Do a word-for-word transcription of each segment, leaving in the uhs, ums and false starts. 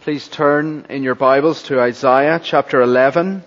Please turn in your Bibles to Isaiah chapter eleven.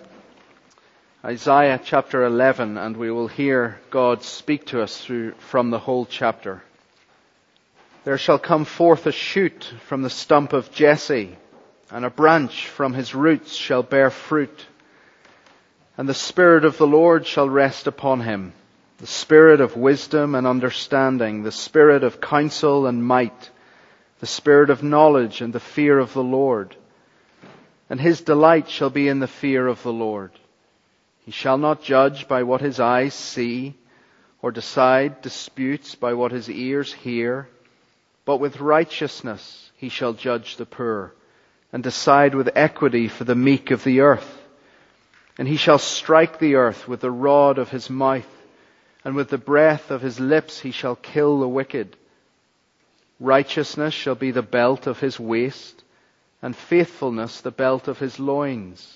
Isaiah chapter eleven, and we will hear God speak to us through from the whole chapter. There shall come forth a shoot from the stump of Jesse, and a branch from his roots shall bear fruit. And the Spirit of the Lord shall rest upon him, the Spirit of wisdom and understanding, the Spirit of counsel and might, the Spirit of knowledge and the fear of the Lord. And his delight shall be in the fear of the Lord. He shall not judge by what his eyes see, or decide disputes by what his ears hear, but with righteousness he shall judge the poor, and decide with equity for the meek of the earth. And he shall strike the earth with the rod of his mouth, and with the breath of his lips he shall kill the wicked. Righteousness shall be the belt of his waist, and faithfulness the belt of his loins.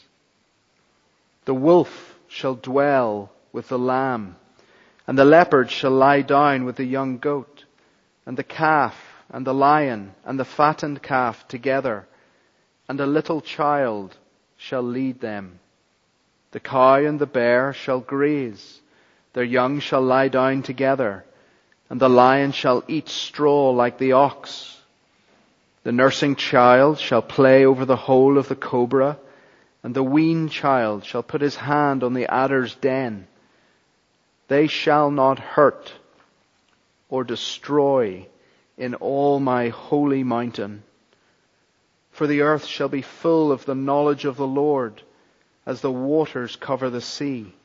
The wolf shall dwell with the lamb, and the leopard shall lie down with the young goat, and the calf and the lion and the fattened calf together, and a little child shall lead them. The cow and the bear shall graze, their young shall lie down together, and the lion shall eat straw like the ox. The nursing child shall play over the hole of the cobra, and the weaned child shall put his hand on the adder's den. They shall not hurt or destroy in all my holy mountain. For the earth shall be full of the knowledge of the Lord, as the waters cover the sea.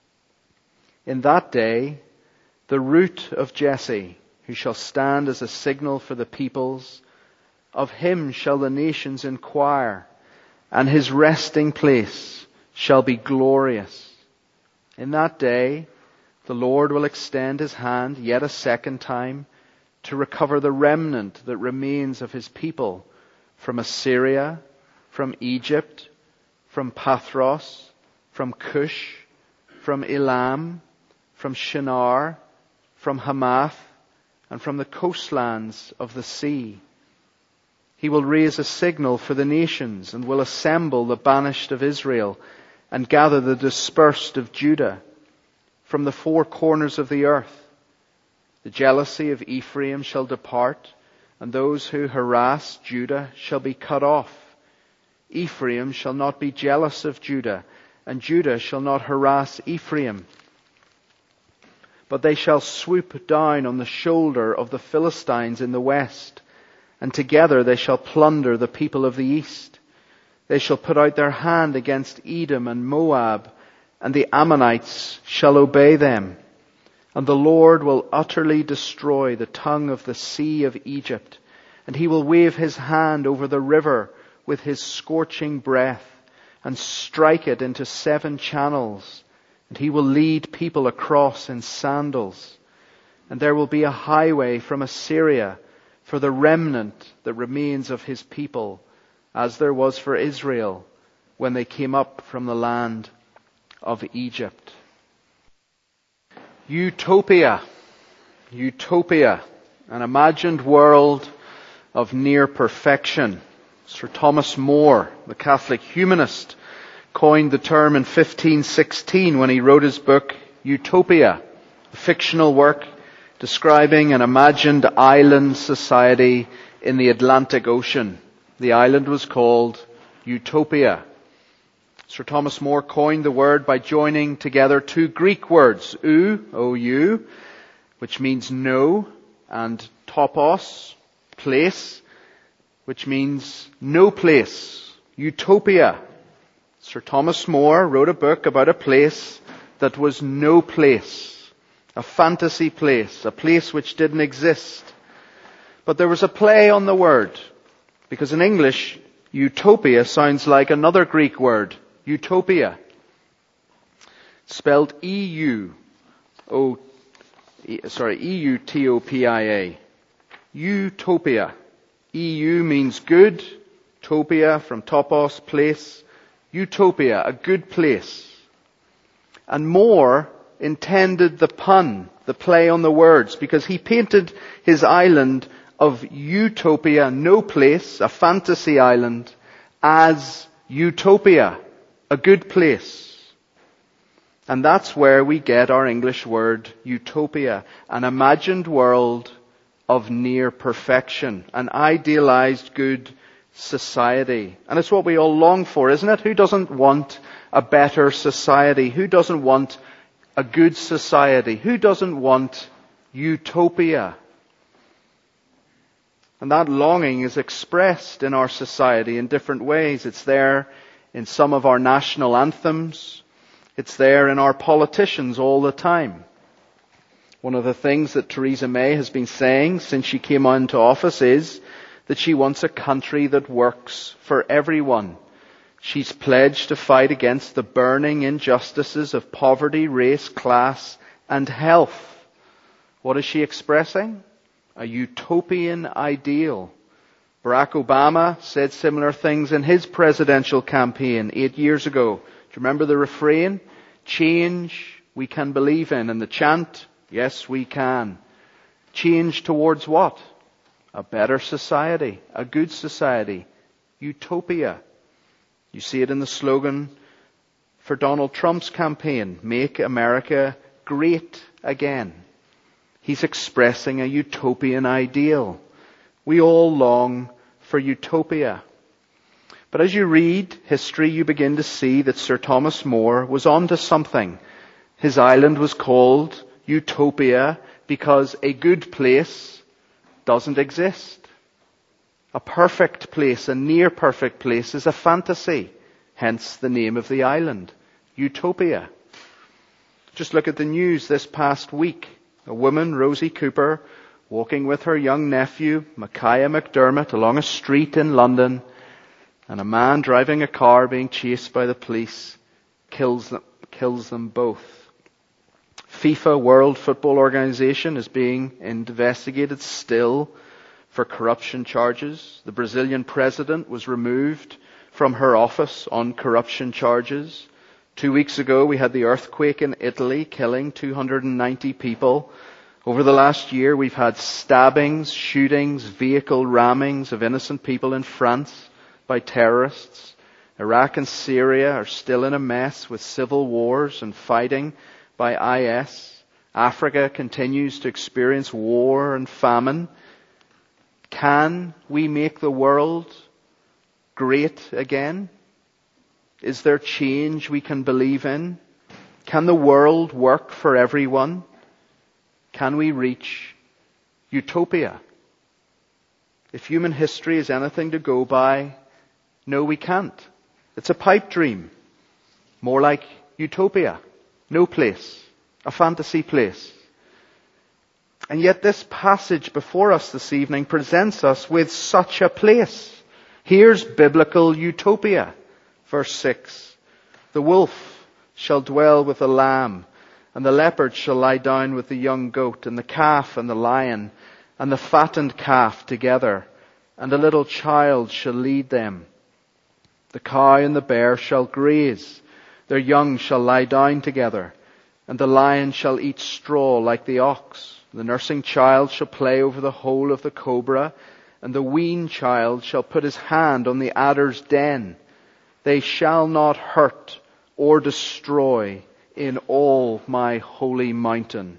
In that day, the root of Jesse, who shall stand as a signal for the peoples, of him shall the nations inquire, and his resting place shall be glorious. In that day, the Lord will extend his hand yet a second time to recover the remnant that remains of his people from Assyria, from Egypt, from Pathros, from Cush, from Elam, from Shinar, from Hamath, and from the coastlands of the sea. He will raise a signal for the nations, and will assemble the banished of Israel, and gather the dispersed of Judah from the four corners of the earth. The jealousy of Ephraim shall depart, and those who harass Judah shall be cut off. Ephraim shall not be jealous of Judah, and Judah shall not harass Ephraim. But they shall swoop down on the shoulder of the Philistines in the west, and together they shall plunder the people of the east. They shall put out their hand against Edom and Moab, and the Ammonites shall obey them. And the Lord will utterly destroy the tongue of the sea of Egypt, and he will wave his hand over the river with his scorching breath, and strike it into seven channels. And he will lead people across in sandals. And there will be a highway from Assyria for the remnant that remains of his people, as there was for Israel when they came up from the land of Egypt. Utopia. Utopia. An imagined world of near perfection. Sir Thomas More, the Catholic humanist, coined the term in fifteen sixteen when he wrote his book Utopia, a fictional work describing an imagined island society in the Atlantic Ocean. The island was called Utopia. Sir Thomas More coined the word by joining together two Greek words, ou, O-U, which means no, and topos, place, which means no place. Utopia. Sir Thomas More wrote a book about a place that was no place. A fantasy place. A place which didn't exist. But there was a play on the word. Because in English, utopia sounds like another Greek word. Utopia. Spelled E U O, sorry, E U T O P I A. Utopia. E U means good. Topia from topos, place. Utopia, a good place. And More intended the pun, the play on the words, because he painted his island of utopia, no place, a fantasy island, as utopia, a good place. And that's where we get our English word utopia, an imagined world of near perfection, an idealized good society. And it's what we all long for, isn't it? Who doesn't want a better society? Who doesn't want a good society? Who doesn't want utopia? And that longing is expressed in our society in different ways. It's there in some of our national anthems. It's there in our politicians all the time. One of the things that Theresa May has been saying since she came into office is that she wants a country that works for everyone. She's pledged to fight against the burning injustices of poverty, race, class, and health. What is she expressing? A utopian ideal. Barack Obama said similar things in his presidential campaign eight years ago. Do you remember the refrain? Change we can believe in. And the chant, yes we can. Change towards what? A better society, a good society, utopia. You see it in the slogan for Donald Trump's campaign, Make America Great Again. He's expressing a utopian ideal. We all long for utopia. But as you read history, you begin to see that Sir Thomas More was onto something. His island was called Utopia because a good place doesn't exist. A perfect place, a near perfect place, is a fantasy. Hence the name of the island, Utopia. Just look at the news this past week. A woman, Rosie Cooper, walking with her young nephew, Micaiah McDermott, along a street in London, and a man driving a car being chased by the police kills them, kills them both. FIFA, World Football Organization, is being investigated still for corruption charges. The Brazilian president was removed from her office on corruption charges. Two weeks ago, we had the earthquake in Italy, killing two hundred ninety people. Over the last year, we've had stabbings, shootings, vehicle rammings of innocent people in France by terrorists. Iraq and Syria are still in a mess with civil wars and fighting by I S. Africa continues to experience war and famine. Can we make the world great again? Is there change we can believe in? Can the world work for everyone? Can we reach utopia? If human history is anything to go by, no, we can't. It's a pipe dream. More like utopia. No place. A fantasy place. And yet this passage before us this evening presents us with such a place. Here's biblical utopia. Verse six. The wolf shall dwell with the lamb, and the leopard shall lie down with the young goat, and the calf and the lion, and the fattened calf together, and a little child shall lead them. The cow and the bear shall graze, their young shall lie down together, and the lion shall eat straw like the ox. The nursing child shall play over the hole of the cobra, and the weaned child shall put his hand on the adder's den. They shall not hurt or destroy in all my holy mountain.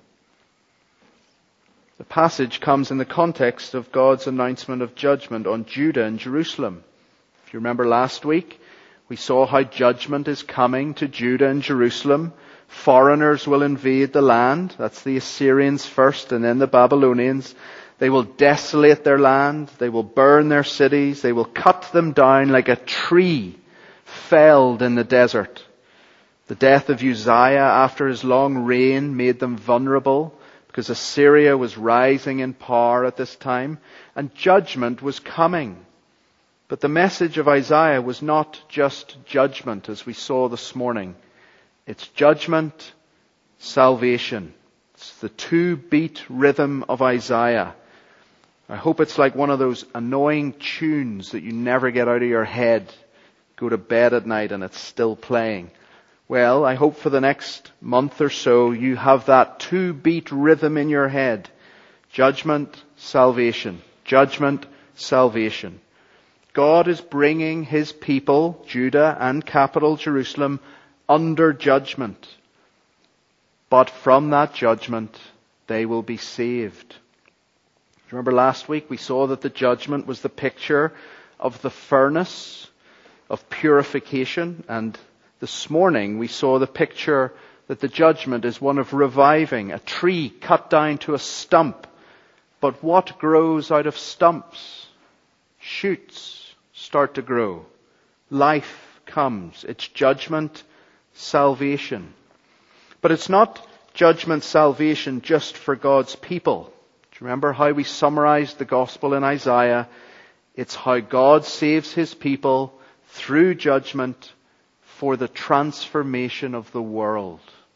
The passage comes in the context of God's announcement of judgment on Judah and Jerusalem. If you remember last week, we saw how judgment is coming to Judah and Jerusalem. Foreigners will invade the land. That's the Assyrians first and then the Babylonians. They will desolate their land. They will burn their cities. They will cut them down like a tree felled in the desert. The death of Uzziah after his long reign made them vulnerable because Assyria was rising in power at this time and judgment was coming. But the message of Isaiah was not just judgment as we saw this morning. It's judgment, salvation. It's the two-beat rhythm of Isaiah. I hope it's like one of those annoying tunes that you never get out of your head. Go to bed at night and it's still playing. Well, I hope for the next month or so you have that two-beat rhythm in your head. Judgment, salvation. Judgment, salvation. God is bringing his people, Judah and capital Jerusalem, under judgment. But from that judgment, they will be saved. Remember last week we saw that the judgment was the picture of the furnace of purification. And this morning we saw the picture that the judgment is one of reviving, a tree cut down to a stump. But what grows out of stumps? Shoots start to grow. Life comes. It's judgment, salvation. But it's not judgment, salvation just for God's people. Do you remember how we summarized the gospel in Isaiah? It's how God saves his people through judgment for the transformation of the world.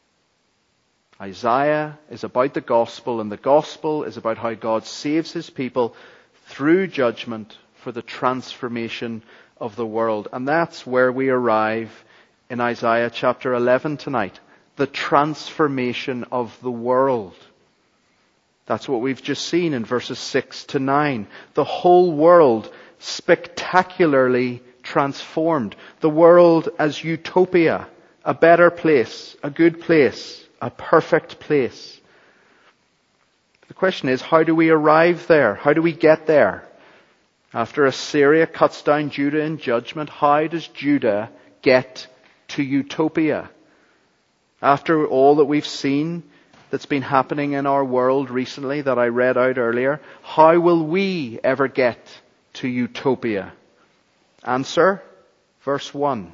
Isaiah is about the gospel, and the gospel is about how God saves his people through judgment for the transformation of the world. And that's where we arrive in Isaiah chapter eleven tonight. The transformation of the world. That's what we've just seen in verses six to nine. The whole world spectacularly transformed. The world as utopia, a better place, a good place, a perfect place. The question is, how do we arrive there? How do we get there? After Assyria cuts down Judah in judgment, how does Judah get to utopia? After all that we've seen that's been happening in our world recently that I read out earlier, how will we ever get to utopia? Answer, verse one.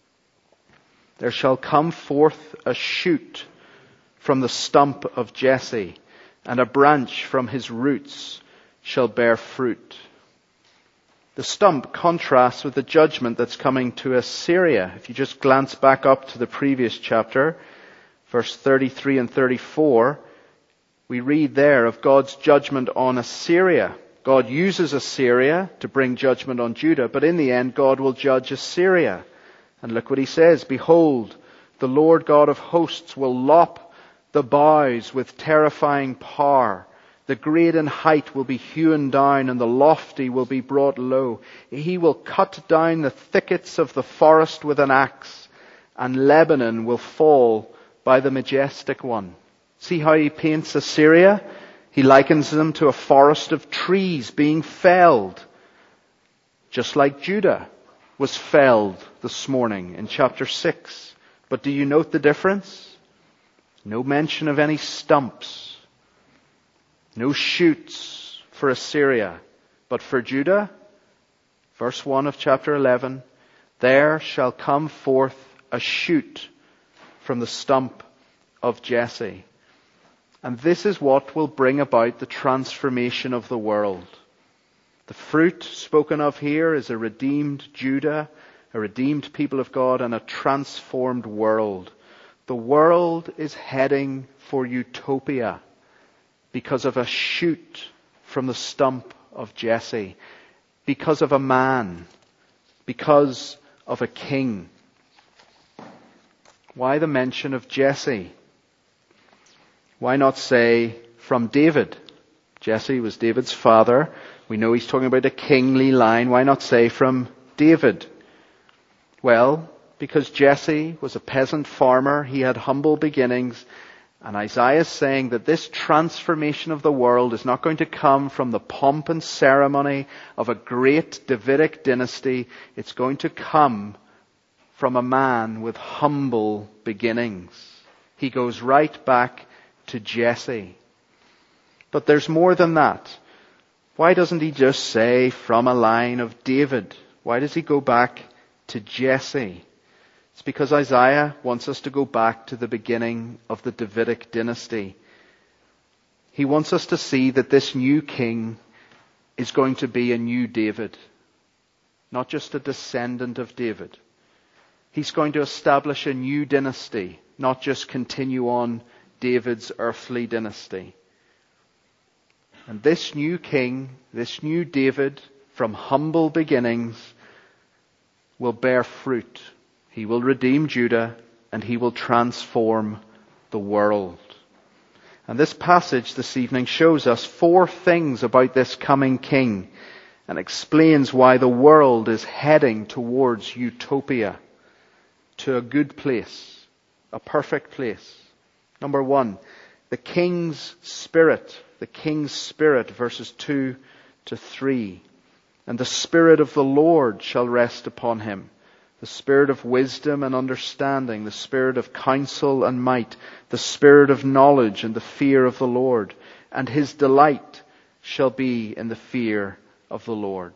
There shall come forth a shoot from the stump of Jesse, and a branch from his roots shall bear fruit. The stump contrasts with the judgment that's coming to Assyria. If you just glance back up to the previous chapter, verse thirty-three and thirty-four, we read there of God's judgment on Assyria. God uses Assyria to bring judgment on Judah, but in the end God will judge Assyria. And look what he says, behold, the Lord God of hosts will lop the boughs with terrifying power. The great in height will be hewn down, and the lofty will be brought low. He will cut down the thickets of the forest with an axe, and Lebanon will fall by the majestic one. See how he paints Assyria? He likens them to a forest of trees being felled, just like Judah was felled this morning in chapter six. But do you note the difference? No mention of any stumps. No shoots for Assyria. But for Judah, verse one of chapter eleven, there shall come forth a shoot from the stump of Jesse. And this is what will bring about the transformation of the world. The fruit spoken of here is a redeemed Judah, a redeemed people of God, and a transformed world. The world is heading for utopia because of a shoot from the stump of Jesse, because of a man, because of a king. Why the mention of Jesse? Why not say from David? Jesse was David's father. We know he's talking about a kingly line. Why not say from David? Well, because Jesse was a peasant farmer, he had humble beginnings, and Isaiah is saying that this transformation of the world is not going to come from the pomp and ceremony of a great Davidic dynasty. It's going to come from a man with humble beginnings. He goes right back to Jesse. But there's more than that. Why doesn't he just say from a line of David? Why does he go back to Jesse? It's because Isaiah wants us to go back to the beginning of the Davidic dynasty. He wants us to see that this new king is going to be a new David, not just a descendant of David. He's going to establish a new dynasty, not just continue on David's earthly dynasty. And this new king, this new David, from humble beginnings, will bear fruit. He will redeem Judah, and he will transform the world. And this passage this evening shows us four things about this coming king. and explains why the world is heading towards utopia, to a good place, a perfect place. Number one, the King's Spirit. The King's Spirit, verses two to three. And the Spirit of the Lord shall rest upon him. The Spirit of wisdom and understanding, the Spirit of counsel and might, the Spirit of knowledge and the fear of the Lord. And his delight shall be in the fear of the Lord.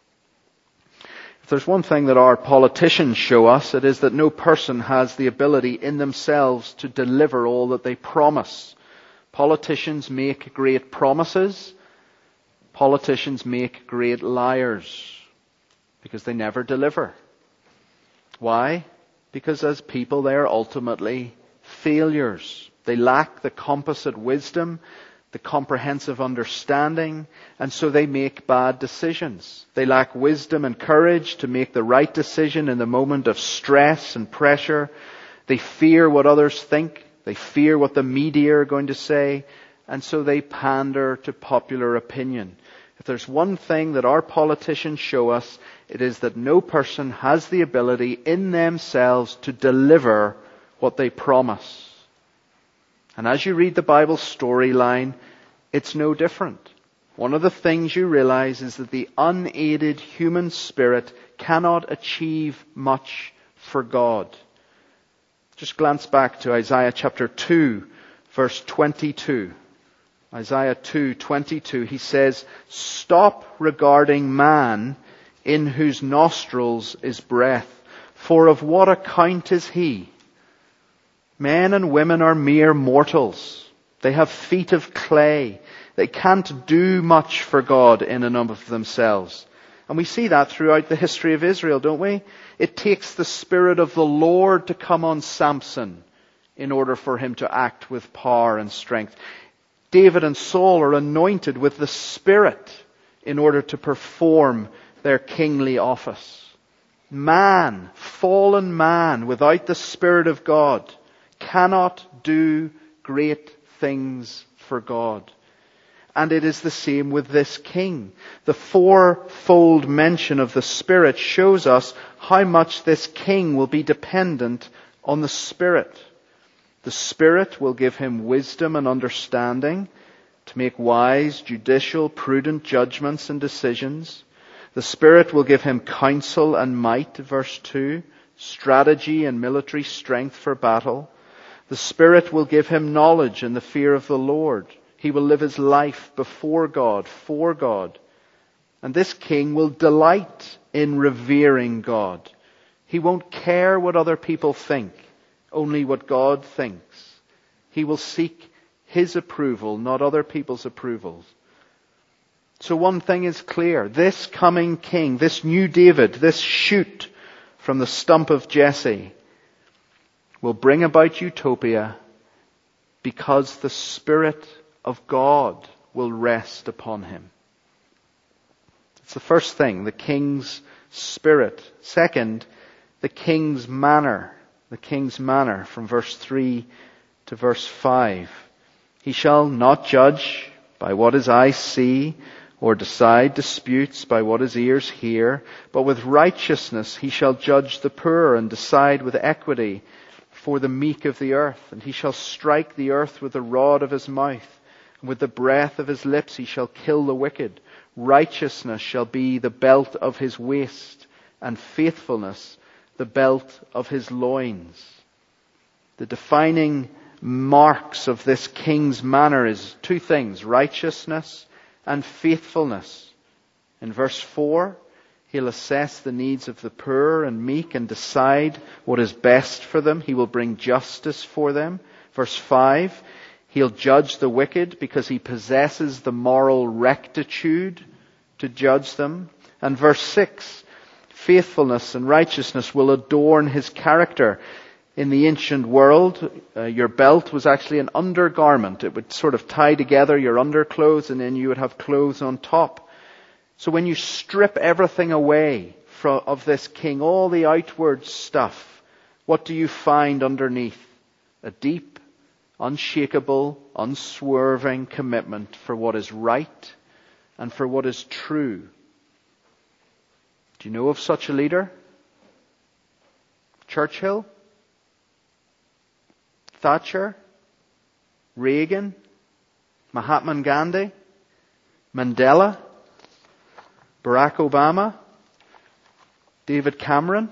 If there's one thing that our politicians show us, it is that no person has the ability in themselves to deliver all that they promise. Politicians make great promises. Politicians make great liars because they never deliver. Why? Because as people they are ultimately failures. They lack the composite wisdom, the comprehensive understanding, and so they make bad decisions. They lack wisdom and courage to make the right decision in the moment of stress and pressure. They fear what others think. They fear what the media are going to say, and so they pander to popular opinion. If there's one thing that our politicians show us, it is that no person has the ability in themselves to deliver what they promise. And as you read the Bible storyline, it's no different. One of the things you realize is that the unaided human spirit cannot achieve much for God. Just glance back to Isaiah chapter two, verse twenty-two. Isaiah two twenty-two, he says, "Stop regarding man in whose nostrils is breath, for of what account is he? Men and women are mere mortals. They have feet of clay. They can't do much for God in and of themselves." And we see that throughout the history of Israel, don't we? It takes the Spirit of the Lord to come on Samson in order for him to act with power and strength. David and Saul are anointed with the Spirit in order to perform their kingly office. Man, fallen man, without the Spirit of God, cannot do great things for God. And it is the same with this king. The fourfold mention of the Spirit shows us how much this king will be dependent on the Spirit. The Spirit will give him wisdom and understanding to make wise, judicial, prudent judgments and decisions. The Spirit will give him counsel and might, verse two, strategy and military strength for battle. The Spirit will give him knowledge and the fear of the Lord. He will live his life before God, for God. And this king will delight in revering God. He won't care what other people think, only what God thinks. He will seek his approval, not other people's approvals. So one thing is clear. This coming king, this new David, this shoot from the stump of Jesse, will bring about utopia because the Spirit of God will rest upon him. It's the first thing, the king's spirit. Second, the king's manner. The king's manner from verse three to verse five. He shall not judge by what his eyes see, or decide disputes by what his ears hear, but with righteousness he shall judge the poor and decide with equity for the meek of the earth. And he shall strike the earth with the rod of his mouth, and with the breath of his lips he shall kill the wicked. Righteousness shall be the belt of his waist, and faithfulness the belt of his loins. The defining marks of this king's manner is two things, righteousness and faithfulness. In verse four, he'll assess the needs of the poor and meek and decide what is best for them. He will bring justice for them. Verse five, he'll judge the wicked because he possesses the moral rectitude to judge them. And verse six, faithfulness and righteousness will adorn his character. In the ancient world, uh, your belt was actually an undergarment. It would sort of tie together your underclothes, and then you would have clothes on top. So when you strip everything away from, of this king, all the outward stuff, what do you find underneath? A deep, unshakable, unswerving commitment for what is right and for what is true. Do you know of such a leader? Churchill? Thatcher? Reagan? Mahatma Gandhi? Mandela? Barack Obama? David Cameron?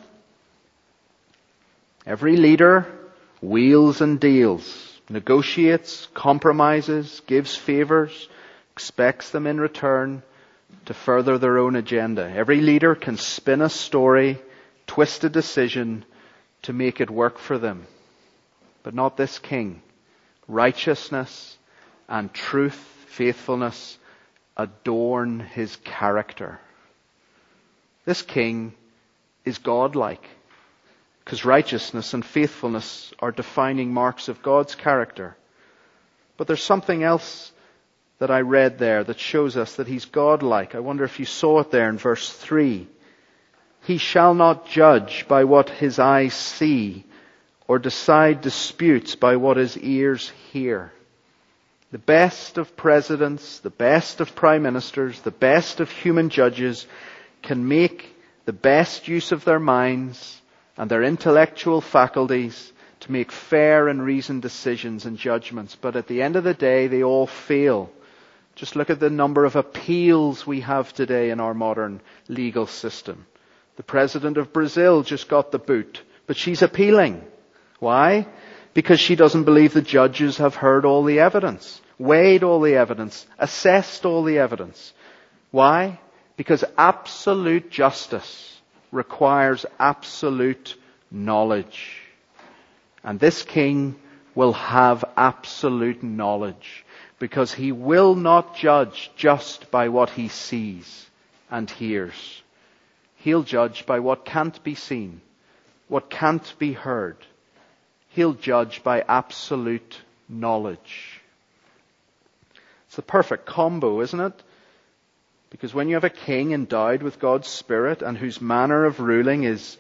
Every leader wheels and deals, negotiates, compromises, gives favors, expects them in return to further their own agenda. Every leader can spin a story, twist a decision to make it work for them. But not this king. Righteousness and truth, faithfulness adorn his character. This king is godlike, because righteousness and faithfulness are defining marks of God's character. But there's something else that I read there that shows us that he's godlike. I wonder if you saw it there in verse three. He shall not judge by what his eyes see, or decide disputes by what his ears hear. The best of presidents, the best of prime ministers, the best of human judges can make the best use of their minds and their intellectual faculties to make fair and reasoned decisions and judgments. But at the end of the day, they all fail. Just look at the number of appeals we have today in our modern legal system. The president of Brazil just got the boot, but she's appealing. Why? Because she doesn't believe the judges have heard all the evidence, weighed all the evidence, assessed all the evidence. Why? Because absolute justice requires absolute knowledge. And this king will have absolute knowledge, because he will not judge just by what he sees and hears. He'll judge by what can't be seen, what can't be heard. He'll judge by absolute knowledge. It's the perfect combo, isn't it? Because when you have a king endowed with God's Spirit and whose manner of ruling is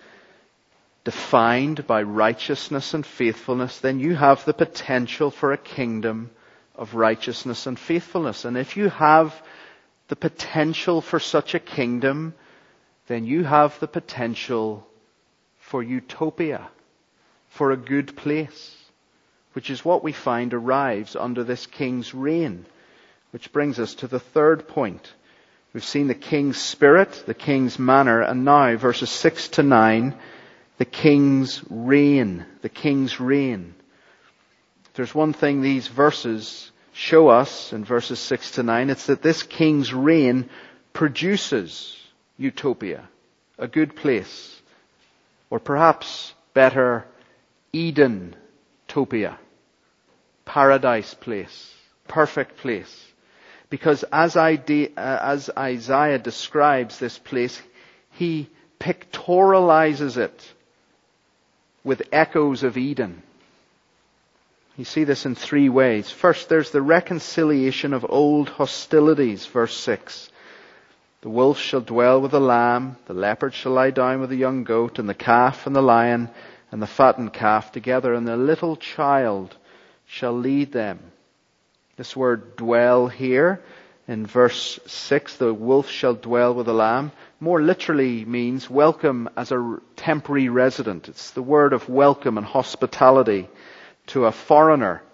defined by righteousness and faithfulness, then you have the potential for a kingdom of righteousness and faithfulness. And if you have the potential for such a kingdom, then you have the potential for utopia, for a good place, which is what we find arrives under this king's reign. Which brings us to the third point. We've seen the king's spirit, the king's manner, and now verses six to nine, the king's reign. The king's reign. If there's one thing these verses show us in verses six to nine, it's that this king's reign produces utopia, a good place, or perhaps better, Eden-topia, paradise place, perfect place. Because as, I de- uh, as Isaiah describes this place, he pictorializes it with echoes of Eden. You see this in three ways. First, there's the reconciliation of old hostilities, verse six. The wolf shall dwell with the lamb, the leopard shall lie down with the young goat, and the calf and the lion and the fattened calf together, and the little child shall lead them. This word dwell here in verse six, the wolf shall dwell with the lamb, more literally means welcome as a temporary resident. It's the word of welcome and hospitality to a foreigner.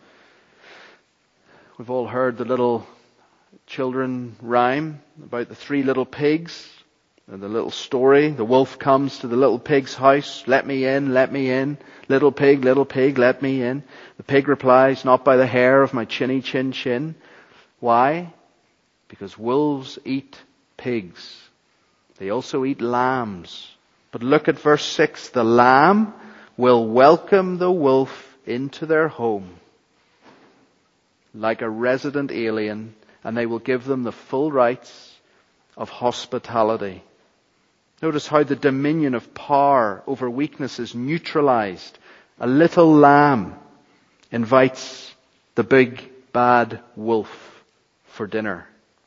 We've all heard the little children rhyme about the three little pigs and the little story. The wolf comes to the little pig's house. Let me in, let me in. Little pig, little pig, let me in. The pig replies, not by the hair of my chinny chin chin. Why? Because wolves eat pigs. They also eat lambs. But look at verse six. The lamb will welcome the wolf into their home like a resident alien, and they will give them the full rights of hospitality. Notice how the dominion of power over weakness is neutralized. A little lamb invites the big bad wolf for dinner.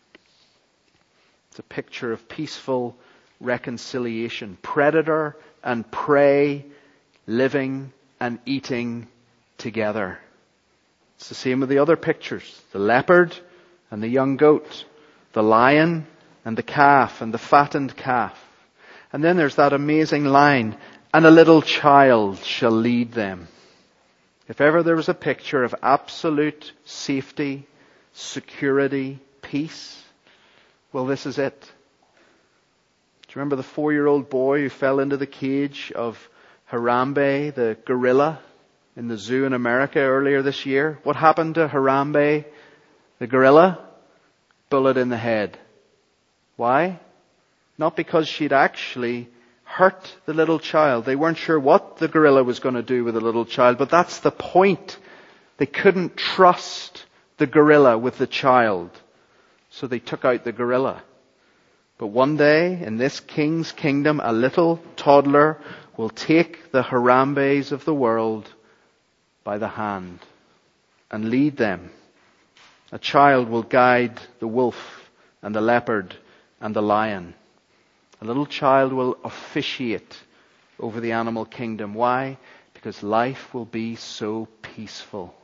It's a picture of peaceful reconciliation. Predator and prey living and eating together. It's the same with the other pictures. The leopard and the young goat. The lion and the calf and the fattened calf. And then there's that amazing line, and a little child shall lead them. If ever there was a picture of absolute safety, security, peace, well, this is it. Do you remember the four-year-old boy who fell into the cage of Harambe, the gorilla, in the zoo in America earlier this year? What happened to Harambe, the gorilla? Bullet in the head. Why? Not because she'd actually hurt the little child. They weren't sure what the gorilla was going to do with the little child, but that's the point. They couldn't trust the gorilla with the child, so they took out the gorilla. But one day, in this king's kingdom, a little toddler will take the Harambes of the world by the hand and lead them. A child will guide the wolf and the leopard and the lion. A little child will officiate over the animal kingdom. Why? Because life will be so peaceful.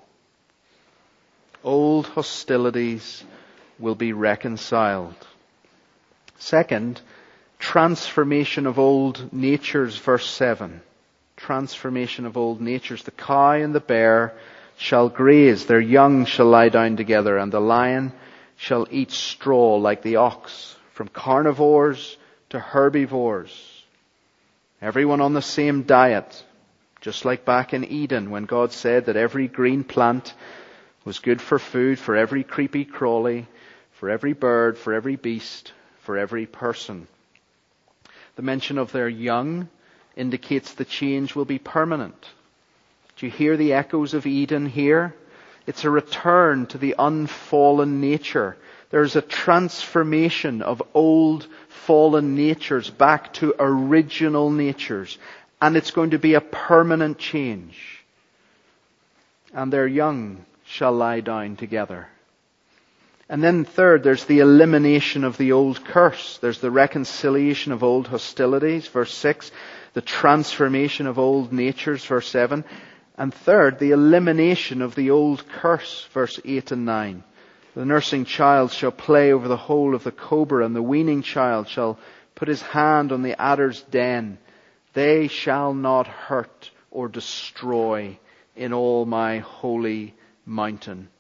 Old hostilities will be reconciled. Second, transformation of old natures, verse seven. Transformation of old natures. The cow and the bear shall graze, their young shall lie down together, and the lion shall eat straw like the ox. From carnivores to herbivores. Everyone on the same diet. Just like back in Eden when God said that every green plant was good for food for every creepy crawly, for every bird, for every beast, for every person. The mention of their young indicates the change will be permanent. Do you hear the echoes of Eden here? It's a return to the unfallen nature. There's a transformation of old fallen natures back to original natures. And it's going to be a permanent change. And their young shall lie down together. And then third, there's the elimination of the old curse. There's the reconciliation of old hostilities, verse six. The transformation of old natures, verse seven. And third, the elimination of the old curse, verse eight and nine. The nursing child shall play over the hole of the cobra, and the weaning child shall put his hand on the adder's den. They shall not hurt or destroy in all my holy mountain.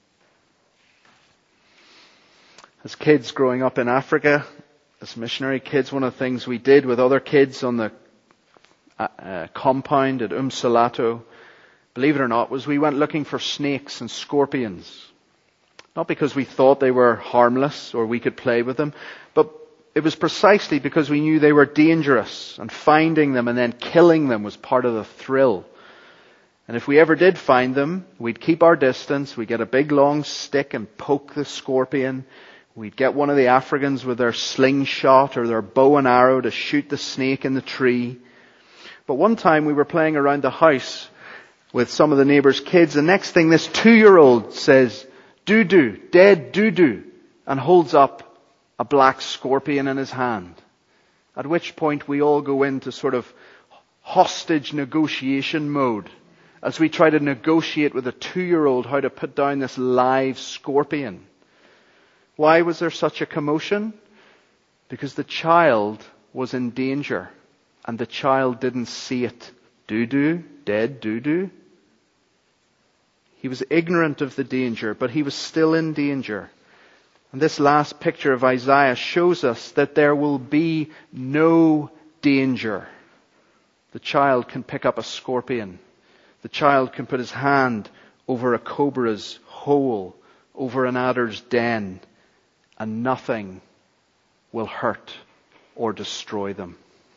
As kids growing up in Africa, as missionary kids, one of the things we did with other kids on the uh, compound at Umsalato, believe it or not, was we went looking for snakes and scorpions. Not because we thought they were harmless or we could play with them, but it was precisely because we knew they were dangerous, and finding them and then killing them was part of the thrill. And if we ever did find them, we'd keep our distance, we'd get a big long stick and poke the scorpion. We'd get one of the Africans with their slingshot or their bow and arrow to shoot the snake in the tree. But one time we were playing around the house with some of the neighbours' kids. The next thing, this two-year-old says, "Doo-doo, dead doo-doo," and holds up a black scorpion in his hand. At which point we all go into sort of hostage negotiation mode as we try to negotiate with a two-year-old how to put down this live scorpion. Why was there such a commotion? Because the child was in danger and the child didn't see it. Doo-doo, dead doo-doo. He was ignorant of the danger, but he was still in danger. And this last picture of Isaiah shows us that there will be no danger. The child can pick up a scorpion. The child can put his hand over a cobra's hole, over an adder's den, and nothing will hurt or destroy them.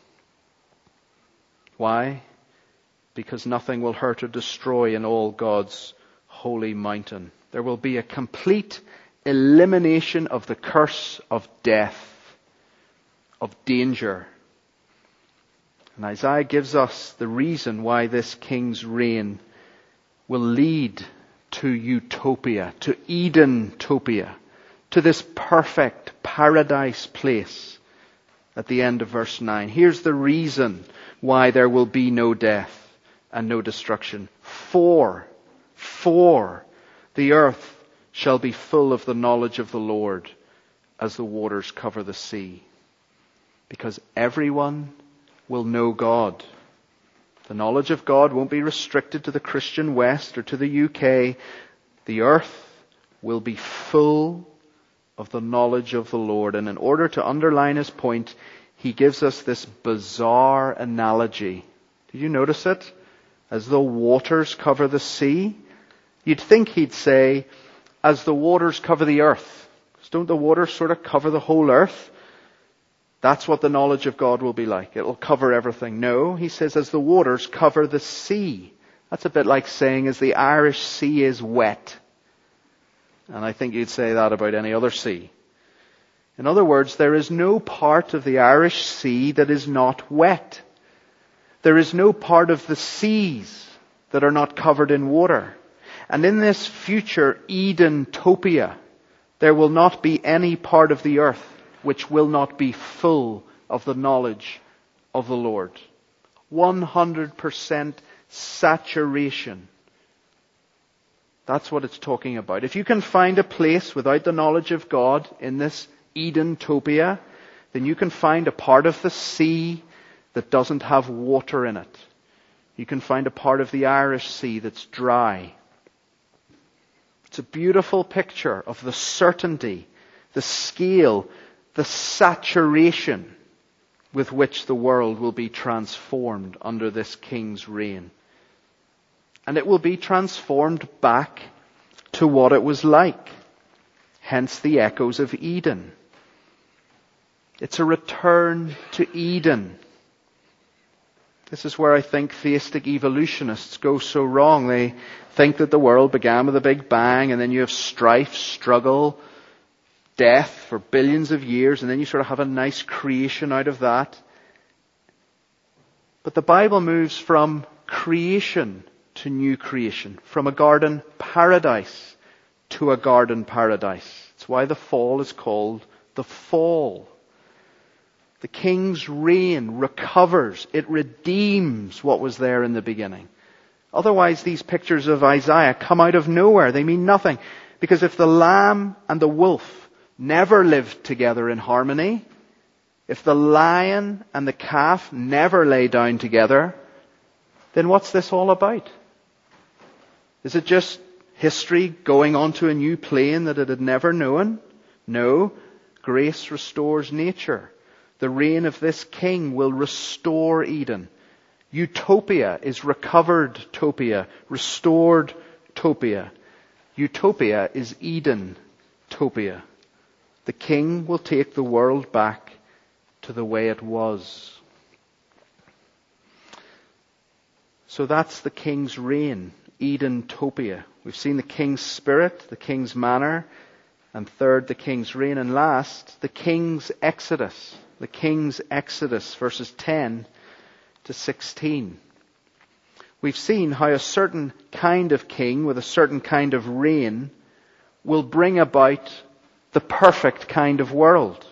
Why? Because nothing will hurt or destroy in all God's holy mountain. There will be a complete elimination of the curse of death, of danger. And Isaiah gives us the reason why this king's reign will lead to utopia, to Eden-topia, to this perfect paradise place at the end of verse nine. Here's the reason why there will be no death and no destruction. For, for the earth shall be full of the knowledge of the Lord as the waters cover the sea. Because everyone will know God. The knowledge of God won't be restricted to the Christian West or to the U K. The earth will be full of the knowledge of the Lord. And in order to underline his point, he gives us this bizarre analogy. Did you notice it? As the waters cover the sea. You'd think he'd say, as the waters cover the earth. Don't the waters sort of cover the whole earth? That's what the knowledge of God will be like. It'll cover everything. No, he says, as the waters cover the sea. That's a bit like saying, as the Irish Sea is wet. And I think you'd say that about any other sea. In other words, there is no part of the Irish Sea that is not wet. There is no part of the seas that are not covered in water. And in this future Eden-topia, there will not be any part of the earth which will not be full of the knowledge of the Lord. one hundred percent saturation. That's what it's talking about. If you can find a place without the knowledge of God in this Eden-topia, then you can find a part of the sea that doesn't have water in it. You can find a part of the Irish Sea that's dry. It's a beautiful picture of the certainty, the scale, the saturation with which the world will be transformed under this king's reign. And it will be transformed back to what it was like. Hence the echoes of Eden. It's a return to Eden. This is where I think theistic evolutionists go so wrong. They think that the world began with a big bang, and then you have strife, struggle, death for billions of years, and then you sort of have a nice creation out of that. But the Bible moves from creation to new creation, from a garden paradise to a garden paradise. It's why the fall is called the fall. The king's reign recovers, it redeems what was there in the beginning. Otherwise, these pictures of Isaiah come out of nowhere. They mean nothing. Because if the lamb and the wolf never lived together in harmony, if the lion and the calf never lay down together, then what's this all about? Is it just history going on to a new plane that it had never known? No. Grace restores nature. The reign of this king will restore Eden. Utopia is recovered topia, restored topia. Utopia is Eden-topia. The king will take the world back to the way it was. So that's the king's reign, Eden-topia. We've seen the king's spirit, the king's manner, and third, the king's reign, and last, the king's exodus. The king's exodus, verses ten to sixteen. We've seen how a certain kind of king with a certain kind of reign will bring about the perfect kind of world.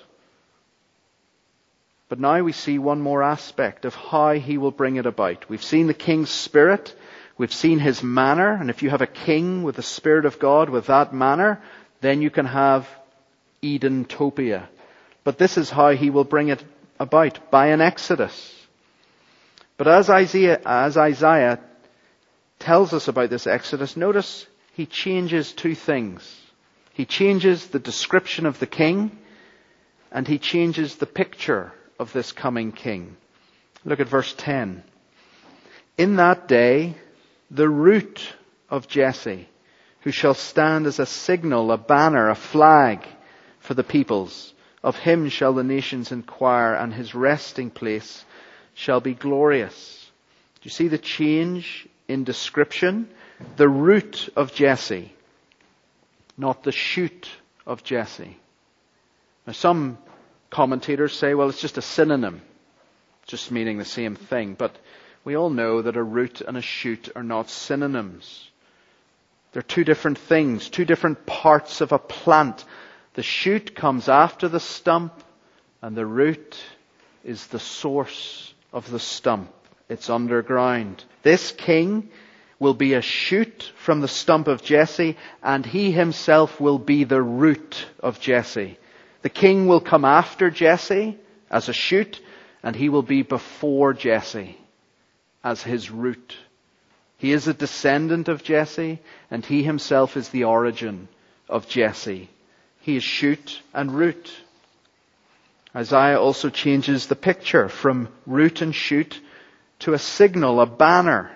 But now we see one more aspect of how he will bring it about. We've seen the king's spirit. We've seen his manner. And if you have a king with the Spirit of God with that manner, then you can have Eden-topia. But this is how he will bring it about, by an exodus. But as Isaiah, as Isaiah tells us about this exodus, notice he changes two things. He changes the description of the king, and he changes the picture of this coming king. Look at verse ten. In that day, the root of Jesse, who shall stand as a signal, a banner, a flag for the peoples, of him shall the nations inquire, and his resting place shall be glorious. Do you see the change in description? The root of Jesse, not the shoot of Jesse. Now some commentators say, well, it's just a synonym, just meaning the same thing. But we all know that a root and a shoot are not synonyms. They're two different things, two different parts of a plant. The shoot comes after the stump, and the root is the source of the stump. It's underground. This king will be a shoot from the stump of Jesse, and he himself will be the root of Jesse. The king will come after Jesse as a shoot, and he will be before Jesse as his root. He is a descendant of Jesse, and he himself is the origin of Jesse. He is shoot and root. Isaiah also changes the picture from root and shoot to a signal, a banner.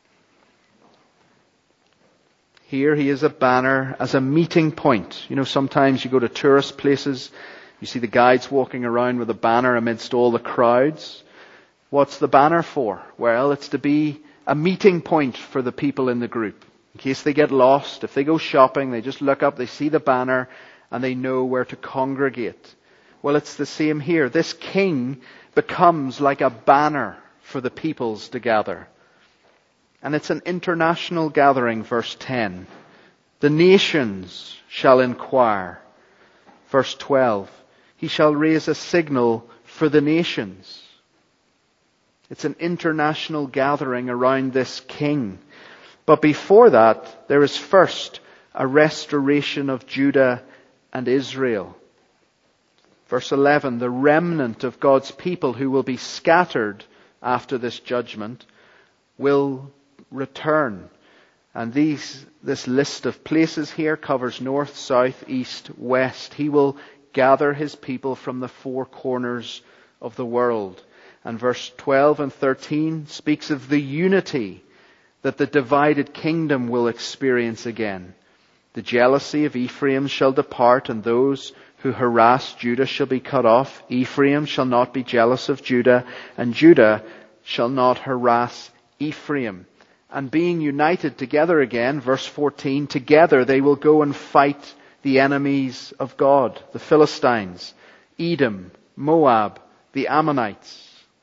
Here he is a banner as a meeting point. You know, sometimes you go to tourist places, you see the guides walking around with a banner amidst all the crowds. What's the banner for? Well, it's to be a meeting point for the people in the group. In case they get lost, if they go shopping, they just look up, they see the banner, and they know where to congregate. Well, it's the same here. This king becomes like a banner for the peoples to gather. And it's an international gathering, verse ten. The nations shall inquire. Verse twelve. He shall raise a signal for the nations. It's an international gathering around this king. But before that, there is first a restoration of Judah and Israel. Verse eleven, the remnant of God's people who will be scattered after this judgment will return. And these, this list of places here covers north, south, east, west. He will gather his people from the four corners of the world. And verse twelve and thirteen speaks of the unity that the divided kingdom will experience again. The jealousy of Ephraim shall depart, and those who harass Judah shall be cut off. Ephraim shall not be jealous of Judah, and Judah shall not harass Ephraim. And being united together again, verse fourteen, together they will go and fight the enemies of God, the Philistines, Edom, Moab, the Ammonites.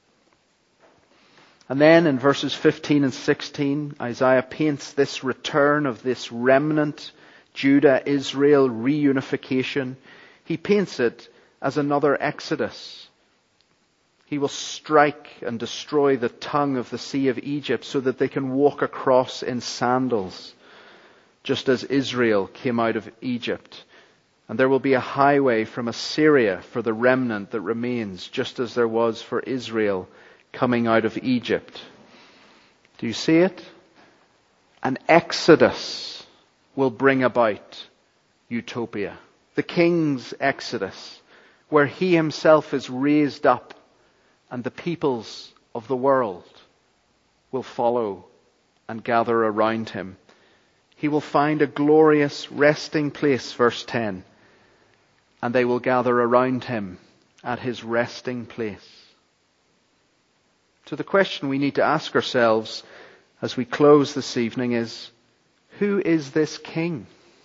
And then in verses fifteen and sixteen, Isaiah paints this return of this remnant, Judah, Israel, reunification. He paints it as another Exodus. He will strike and destroy the tongue of the sea of Egypt so that they can walk across in sandals, just as Israel came out of Egypt. And there will be a highway from Assyria for the remnant that remains, just as there was for Israel coming out of Egypt. Do you see it? An exodus will bring about utopia. The king's exodus, where he himself is raised up and the peoples of the world will follow and gather around him. He will find a glorious resting place, verse ten, and they will gather around him at his resting place. So the question we need to ask ourselves as we close this evening is, who is this king?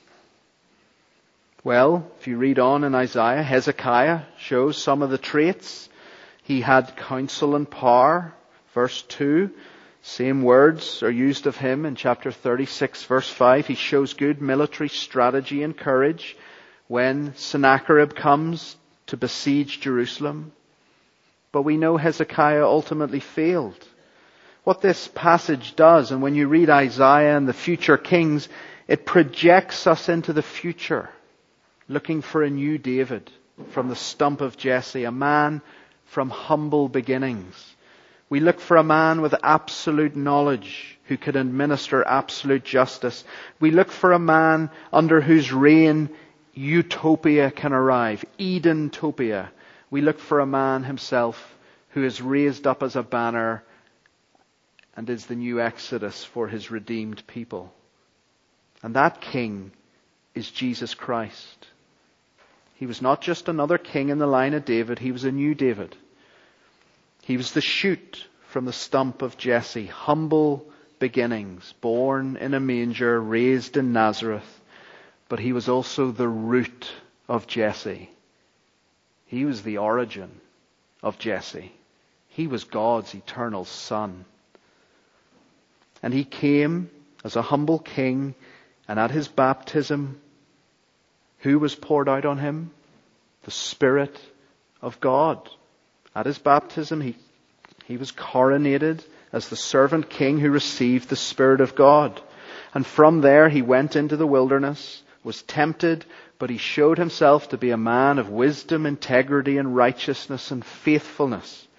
Well, if you read on in Isaiah, Hezekiah shows some of the traits. He had counsel and power. Verse two, same words are used of him in chapter thirty-six, verse five. He shows good military strategy and courage when Sennacherib comes to besiege Jerusalem. But we know Hezekiah ultimately failed. What this passage does, and when you read Isaiah and the future kings, it projects us into the future, looking for a new David from the stump of Jesse, a man from humble beginnings. We look for a man with absolute knowledge who could administer absolute justice. We look for a man under whose reign utopia can arrive, Edentopia. We look for a man himself who is raised up as a banner and is the new Exodus for his redeemed people. And that king is Jesus Christ. He was not just another king in the line of David, he was a new David. He was the shoot from the stump of Jesse, humble beginnings, born in a manger, raised in Nazareth, but he was also the root of Jesse. He was the origin of Jesse. He was God's eternal Son. And he came as a humble king, and at his baptism, who was poured out on him? The Spirit of God. At his baptism, he, he was coronated as the servant king who received the Spirit of God. And from there he went into the wilderness, was tempted, but he showed himself to be a man of wisdom, integrity, and righteousness and faithfulness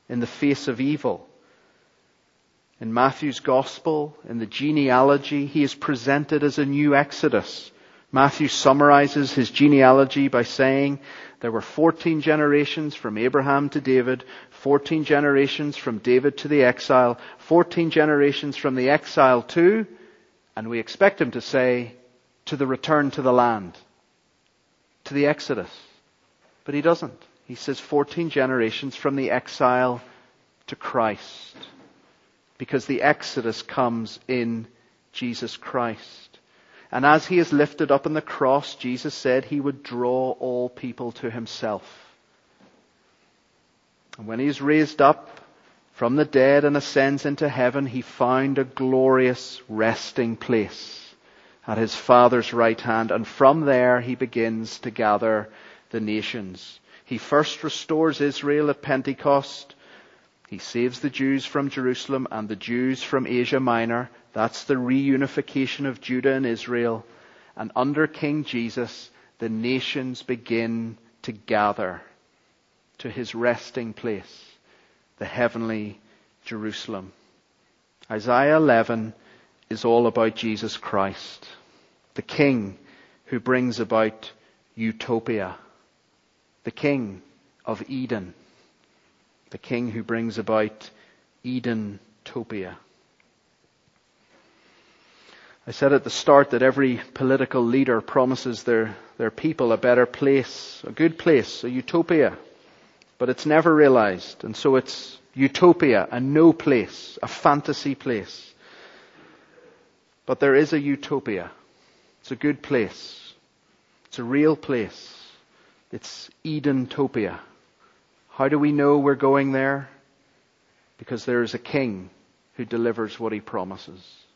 in the face of evil. In Matthew's Gospel, in the genealogy, he is presented as a new Exodus. Matthew summarizes his genealogy by saying there were fourteen generations from Abraham to David, fourteen generations from David to the exile, fourteen generations from the exile to, and we expect him to say, to the return to the land, to the Exodus. But he doesn't. He says fourteen generations from the exile to Christ. Because the Exodus comes in Jesus Christ. And as he is lifted up on the cross, Jesus said he would draw all people to himself. And when he is raised up from the dead and ascends into heaven, he found a glorious resting place at his Father's right hand. And from there he begins to gather the nations. He first restores Israel at Pentecost. He saves the Jews from Jerusalem and the Jews from Asia Minor. That's the reunification of Judah and Israel. And under King Jesus, the nations begin to gather to his resting place, the heavenly Jerusalem. Isaiah eleven is all about Jesus Christ, the King who brings about utopia, the King of Eden. The King who brings about Eden-topia. I said at the start that every political leader promises their, their people a better place, a good place, a utopia. But it's never realized. And so it's utopia, a no place, a fantasy place. But there is a utopia. It's a good place. It's a real place. It's Eden-topia. How do we know we're going there? Because there is a King who delivers what he promises.